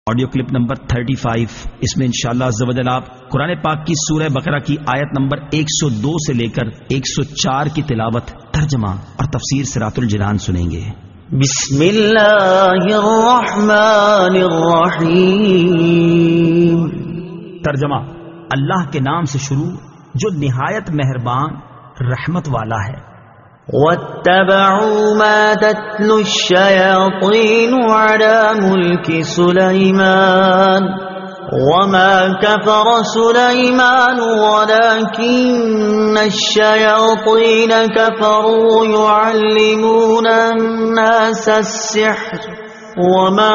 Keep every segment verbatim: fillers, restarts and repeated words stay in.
Audio clip number پینتیس، اس میں انشاءاللہ عز و جل آپ قرآن پاک کی سورہ بقرہ کی آیت نمبر ایک سو دو سے لے کر ایک سو چار کی تلاوت، ترجمہ اور تفسیر صراط الجنان سنیں گے۔ بسم اللہ الرحمن الرحیم۔ ترجمہ: اللہ کے نام سے شروع جو نہایت مہربان رحمت والا ہے۔ واتبعوا ما تتلو الشياطين على ملك سليمان وما كفر سليمان ولكن الشياطين كفروا يعلمون الناس السحر وما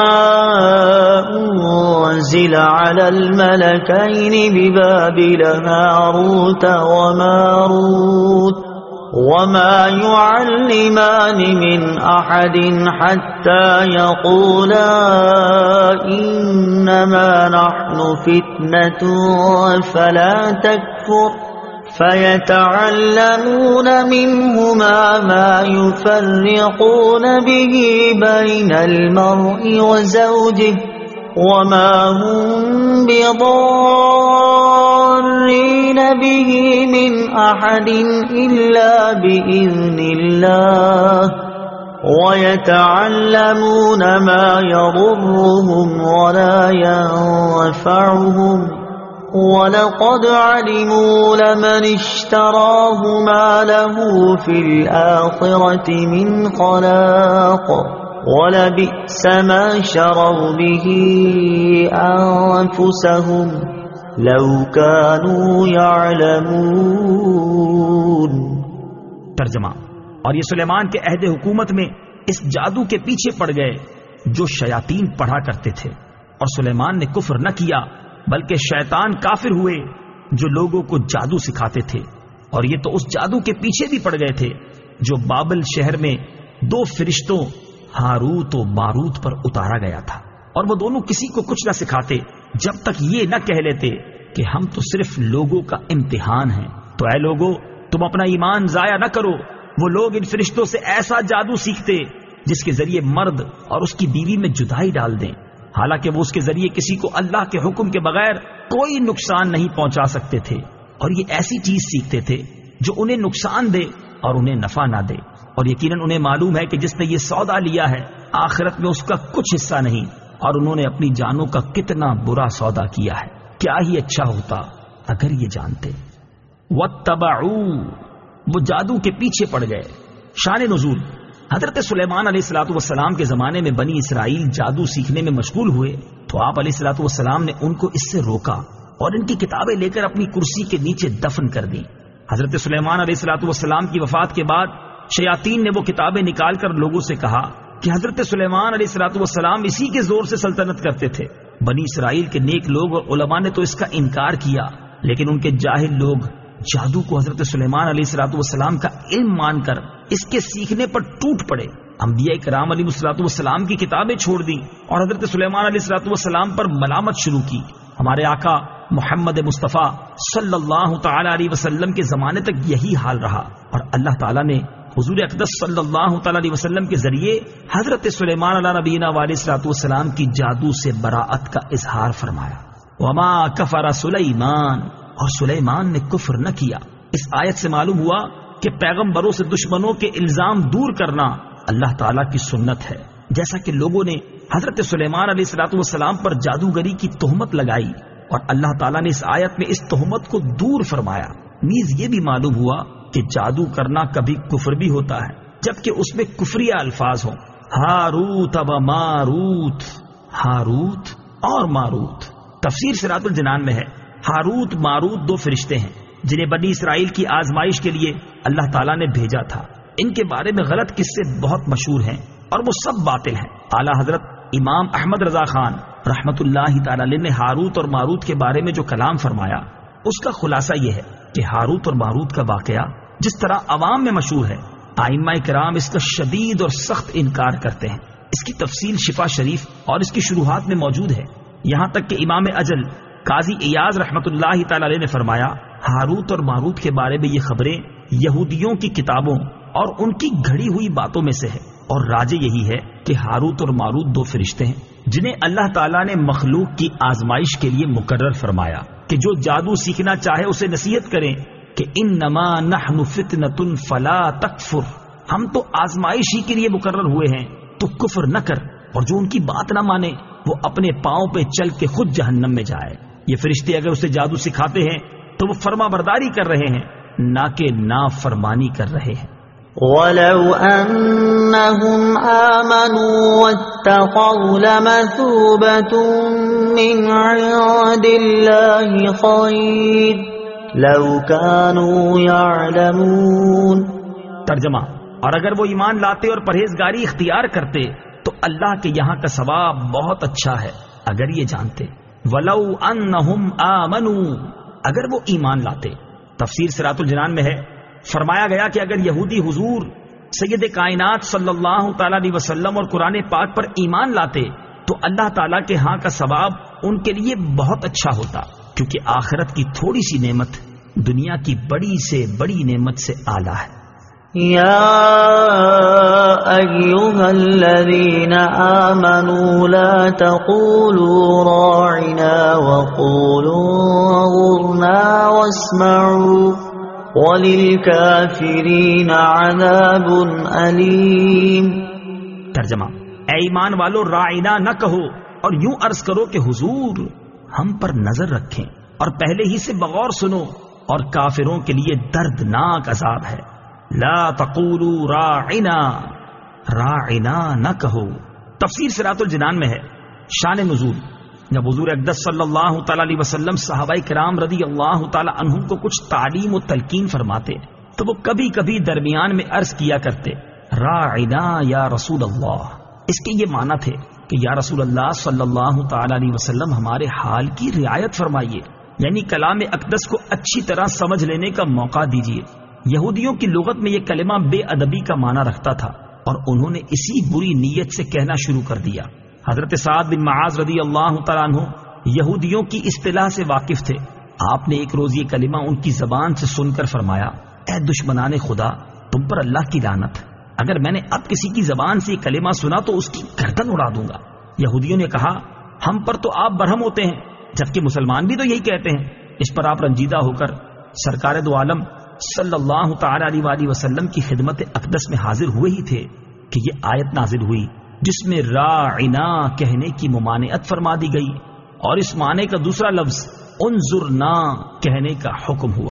أنزل على الملكين ببابل هاروت وماروت وما يعلمان من أحد حتى يقولا إنما نحن فتنة فلا تكفر فيتعلمون منهما ما يفرقون به بين المرء وزوجه وما هم بضارين به من أحد إلا بإذن الله ويتعلمون ما يضرهم ولا ينفعهم ولقد علموا لمن اشتراه ما له في الآخرة من خلاق وَلَبِئْسَ مَا شَرَوْا بِهِ أَنفُسَهُمْ لَوْ كَانُوا يَعْلَمُونَ۔ ترجمہ: اور یہ سلیمان کے عہد حکومت میں اس جادو کے پیچھے پڑ گئے جو شیاطین پڑھا کرتے تھے، اور سلیمان نے کفر نہ کیا بلکہ شیطان کافر ہوئے جو لوگوں کو جادو سکھاتے تھے، اور یہ تو اس جادو کے پیچھے بھی پڑ گئے تھے جو بابل شہر میں دو فرشتوں ہاروت و ماروت پر اتارا گیا تھا، اور وہ دونوں کسی کو کچھ نہ سکھاتے جب تک یہ نہ کہہ لیتے کہ ہم تو صرف لوگوں کا امتحان ہیں۔ تو اے لوگوں، تم اپنا ایمان ضائع نہ کرو۔ وہ لوگ ان فرشتوں سے ایسا جادو سیکھتے جس کے ذریعے مرد اور اس کی بیوی میں جدائی ڈال دیں، حالانکہ وہ اس کے ذریعے کسی کو اللہ کے حکم کے بغیر کوئی نقصان نہیں پہنچا سکتے تھے، اور یہ ایسی چیز سیکھتے تھے جو انہیں نقصان دے اور انہیں نفع نہ دے، اور یقیناً انہیں معلوم ہے کہ جس نے یہ سودا لیا ہے آخرت میں اس کا کچھ حصہ نہیں، اور انہوں نے اپنی جانوں کا کتنا برا سودا کیا ہے۔ کیا ہی اچھا ہوتا اگر یہ جانتے۔ واتبعوا، وہ جادو کے پیچھے پڑ گئے۔ شان نزول: حضرت سلیمان علیہ الصلوۃ والسلام کے زمانے میں بنی اسرائیل جادو سیکھنے میں مشغول ہوئے تو آپ علیہ الصلوۃ والسلام نے ان کو اس سے روکا اور ان کی کتابیں لے کر اپنی کرسی کے نیچے دفن کر دی۔ حضرت سلیمان علیہ الصلوۃ والسلام کی وفات کے بعد شیاطین نے وہ کتابیں نکال کر لوگوں سے کہا کہ حضرت سلیمان علیہ الصلوۃ والسلام اسی کے زور سے سلطنت کرتے تھے۔ بنی اسرائیل کے نیک لوگ اور علماء نے تو اس کا انکار کیا، لیکن ان کے جاہل لوگ جادو کو حضرت سلیمان علیہ الصلوۃ والسلام کا علم مان کر اس کے سیکھنے پر ٹوٹ پڑے۔ انبیاء کرام علیہ الصلوۃ والسلام کی کتابیں چھوڑ دیں اور حضرت سلیمان علیہ الصلوۃ والسلام پر ملامت شروع کی۔ ہمارے آقا محمد مصطفیٰ صلی اللہ تعالی علیہ وسلم کے زمانے تک یہی حال رہا، اور اللہ تعالیٰ نے حضور اقدس صلی اللہ تعالی علیہ وسلم کے ذریعے حضرت سلیمان علیہ نبینا علیہ الصلوۃ والسلام کی جادو سے براءت کا اظہار فرمایا۔ وما کفر سلیمان، اور سلیمان نے کفر نہ کیا۔ اس آیت سے معلوم ہوا کہ پیغمبروں سے دشمنوں کے الزام دور کرنا اللہ تعالیٰ کی سنت ہے، جیسا کہ لوگوں نے حضرت سلیمان علیہ الصلوۃ والسلام پر جادوگری کی تہمت لگائی، اور اللہ تعالیٰ نے اس آیت میں اس تہمت کو دور فرمایا۔ نیز یہ بھی معلوم ہوا کہ جادو کرنا کبھی کفر بھی ہوتا ہے جبکہ اس میں کفری الفاظ ہوں۔ ہاروت و ماروت، ہاروت اور ماروت۔ تفسیر صراط الجنان میں ہے ہاروت ماروت دو فرشتے ہیں جنہیں بنی اسرائیل کی آزمائش کے لیے اللہ تعالیٰ نے بھیجا تھا۔ ان کے بارے میں غلط قصے بہت مشہور ہیں اور وہ سب باطل ہیں۔ اعلیٰ حضرت امام احمد رضا خان رحمت اللہ تعالی علیہ نے ہاروت اور ماروت کے بارے میں جو کلام فرمایا اس کا خلاصہ یہ ہے کہ ہاروت اور ماروت کا واقعہ جس طرح عوام میں مشہور ہے، ائمہ کرام اس کا شدید اور سخت انکار کرتے ہیں۔ اس کی تفصیل شفا شریف اور اس کی شروحات میں موجود ہے، یہاں تک کہ امام اجل قاضی ایاز رحمت اللہ تعالی علیہ نے فرمایا ہاروت اور ماروت کے بارے میں یہ خبریں یہودیوں کی کتابوں اور ان کی گھڑی ہوئی باتوں میں سے ہے۔ اور راجے یہی ہے کہ ہاروت اور ماروت دو فرشتے ہیں جنہیں اللہ تعالیٰ نے مخلوق کی آزمائش کے لیے مقرر فرمایا کہ جو جادو سیکھنا چاہے اسے نصیحت کریں کہ انما نحن فتنۃ فلا تکفر، ہم تو آزمائش ہی کے لیے مقرر ہوئے ہیں تو کفر نہ کر، اور جو ان کی بات نہ مانے وہ اپنے پاؤں پہ چل کے خود جہنم میں جائے۔ یہ فرشتے اگر اسے جادو سکھاتے ہیں تو وہ فرما برداری کر رہے ہیں، نہ کہ نافرمانی کر رہے ہیں۔ وَلَوْ أَنَّهُمْ آمَنُوا وَاتَّقَوْا لَمَثُوبَةٌ مِّنْ عِندِ اللَّهِ خَيْرٌ لَوْ كَانُوا يَعْلَمُونَ۔ ترجمہ، اور اگر وہ ایمان لاتے اور پرہیزگاری اختیار کرتے تو اللہ کے یہاں کا ثواب بہت اچھا ہے اگر یہ جانتے۔ وَلَوْ أَنَّهُمْ آمَنُوا، اگر وہ ایمان لاتے۔ تفسیر صراط الجنان میں ہے، فرمایا گیا کہ اگر یہودی حضور سید کائنات صلی اللہ تعالی علیہ وسلم اور قرآن پاک پر ایمان لاتے تو اللہ تعالیٰ کے ہاں کا ثواب ان کے لیے بہت اچھا ہوتا، کیونکہ آخرت کی تھوڑی سی نعمت دنیا کی بڑی سے بڑی نعمت سے اعلیٰ ہے۔ یا ایھا الذین آمنوا لا تقولوا راعنا وقولوا انظرنا واسمعوا وَلِلْكَافِرِينَ عَذَابٌ أَلِيمٌ۔ ترجمہ، اے ایمان والو راعنا نہ کہو اور یوں عرض کرو کہ حضور ہم پر نظر رکھیں اور پہلے ہی سے بغور سنو، اور کافروں کے لیے دردناک عذاب ہے۔ لا تقولوا راعنا، راعنا نہ کہو۔ تفسیر صراط الجنان میں ہے، شان نزول، جب حضور اقدس صلی اللہ تعالی علیہ وسلم صحابہ کرام رضی اللہ تعالی عنہم کو کچھ تعلیم و تلقین فرماتے تو وہ کبھی کبھی درمیان میں عرض کیا کرتے راعنا یا رسول اللہ۔ اس کے یہ معنی تھے کہ یا رسول اللہ صلی اللہ تعالی علیہ وسلم ہمارے حال کی رعایت فرمائیے، یعنی کلام اقدس کو اچھی طرح سمجھ لینے کا موقع دیجیے۔ یہودیوں کی لغت میں یہ کلمہ بے ادبی کا معنی رکھتا تھا اور انہوں نے اسی بری نیت سے کہنا شروع کر دیا۔ حضرت سعد بن معاذ رضی اللہ تعالیٰ عنہ یہودیوں کی اصطلاح سے واقف تھے۔ آپ نے ایک روز یہ کلمہ ان کی زبان سے سن کر فرمایا، اے دشمنان خدا، تم پر اللہ کی لعنت، اگر میں نے اب کسی کی زبان سے یہ کلمہ سنا تو اس کی گردن اڑا دوں گا۔ یہودیوں نے کہا، ہم پر تو آپ برہم ہوتے ہیں، جبکہ مسلمان بھی تو یہی کہتے ہیں۔ اس پر آپ رنجیدہ ہو کر سرکار دو عالم صلی اللہ تعالی علیہ وآلہ وسلم کی خدمت اقدس میں حاضر ہوئے ہی تھے کہ یہ آیت نازل ہوئی جس میں راعنا کہنے کی ممانعت فرما دی گئی اور اس معنی کا دوسرا لفظ انظرنا کہنے کا حکم ہوا۔